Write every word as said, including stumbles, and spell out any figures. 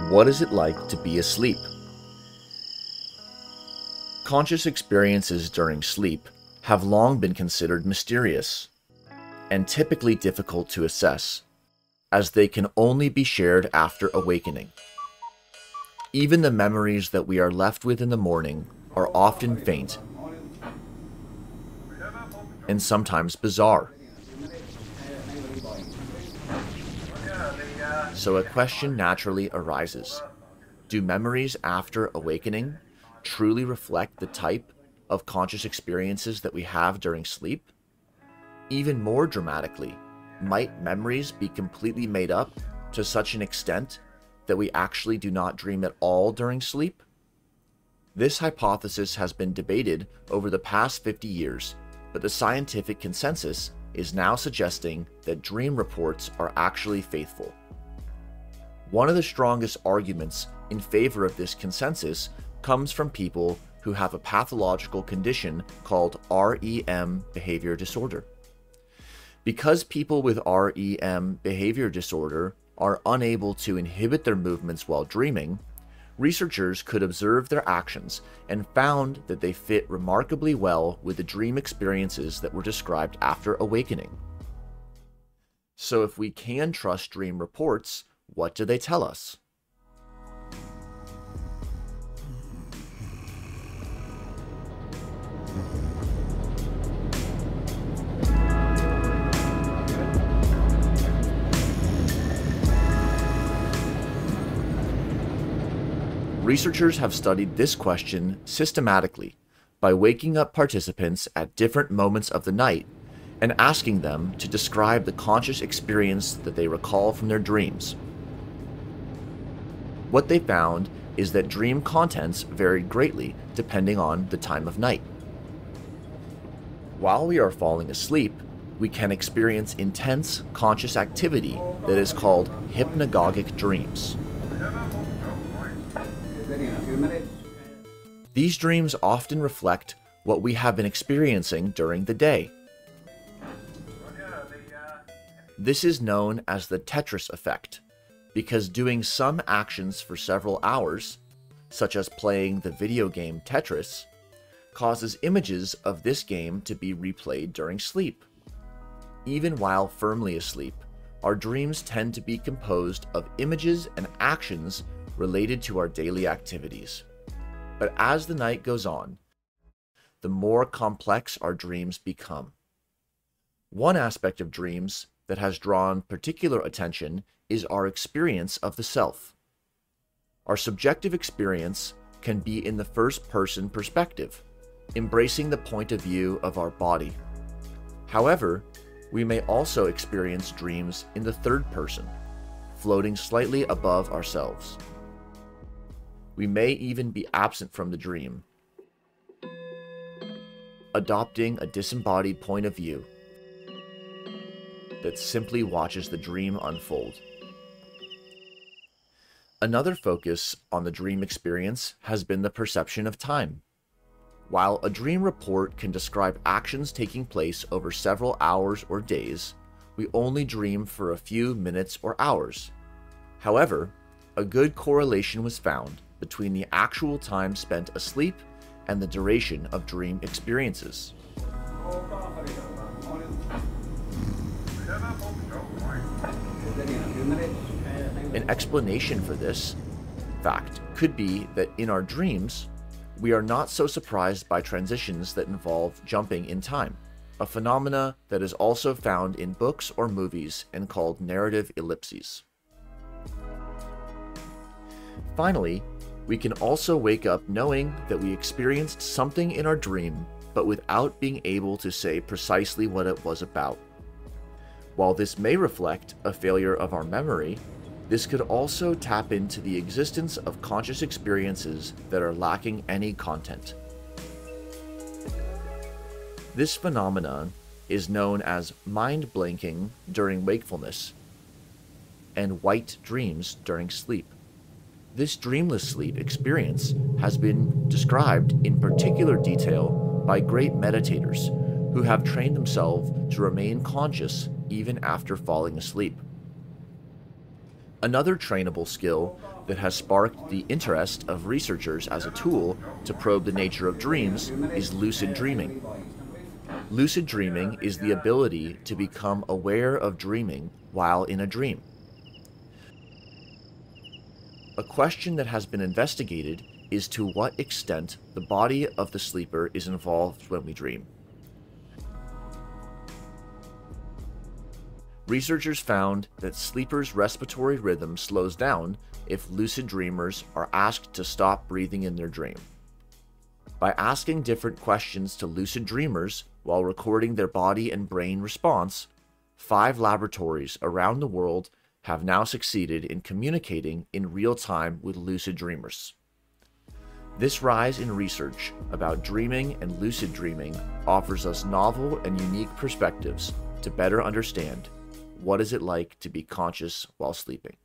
What is it like to be asleep? Conscious experiences during sleep have long been considered mysterious and typically difficult to assess, as they can only be shared after awakening. Even the memories that we are left with in the morning are often faint and sometimes bizarre. So a question naturally arises: do memories after awakening truly reflect the type of conscious experiences that we have during sleep? Even more dramatically, might memories be completely made up to such an extent that we actually do not dream at all during sleep? This hypothesis has been debated over the past fifty years, but the scientific consensus is now suggesting that dream reports are actually faithful. One of the strongest arguments in favor of this consensus comes from people who have a pathological condition called R E M behavior disorder. Because people with R E M behavior disorder are unable to inhibit their movements while dreaming, researchers could observe their actions and found that they fit remarkably well with the dream experiences that were described after awakening. So if we can trust dream reports, what do they tell us? Researchers have studied this question systematically by waking up participants at different moments of the night and asking them to describe the conscious experience that they recall from their dreams. What they found is that dream contents varied greatly depending on the time of night. While we are falling asleep, we can experience intense conscious activity that is called hypnagogic dreams. These dreams often reflect what we have been experiencing during the day. This is known as the Tetris effect, because doing some actions for several hours, such as playing the video game Tetris, causes images of this game to be replayed during sleep. Even while firmly asleep, our dreams tend to be composed of images and actions related to our daily activities. But as the night goes on, the more complex our dreams become. One aspect of dreams that has drawn particular attention is our experience of the self. Our subjective experience can be in the first-person perspective, embracing the point of view of our body. However, we may also experience dreams in the third person, floating slightly above ourselves. We may even be absent from the dream, adopting a disembodied point of view that simply watches the dream unfold. Another focus on the dream experience has been the perception of time. While a dream report can describe actions taking place over several hours or days, we only dream for a few minutes or hours. However, a good correlation was found between the actual time spent asleep and the duration of dream experiences. An explanation for this fact could be that in our dreams, we are not so surprised by transitions that involve jumping in time, a phenomena that is also found in books or movies and called narrative ellipses. Finally, we can also wake up knowing that we experienced something in our dream, but without being able to say precisely what it was about. While this may reflect a failure of our memory, this could also tap into the existence of conscious experiences that are lacking any content. This phenomenon is known as mind blanking during wakefulness and white dreams during sleep. This dreamless sleep experience has been described in particular detail by great meditators who have trained themselves to remain conscious even after falling asleep. Another trainable skill that has sparked the interest of researchers as a tool to probe the nature of dreams is lucid dreaming. Lucid dreaming is the ability to become aware of dreaming while in a dream. A question that has been investigated is to what extent the body of the sleeper is involved when we dream. Researchers found that sleepers' respiratory rhythm slows down if lucid dreamers are asked to stop breathing in their dream. By asking different questions to lucid dreamers while recording their body and brain response, five laboratories around the world have now succeeded in communicating in real time with lucid dreamers. This rise in research about dreaming and lucid dreaming offers us novel and unique perspectives to better understand what is it like to be conscious while sleeping.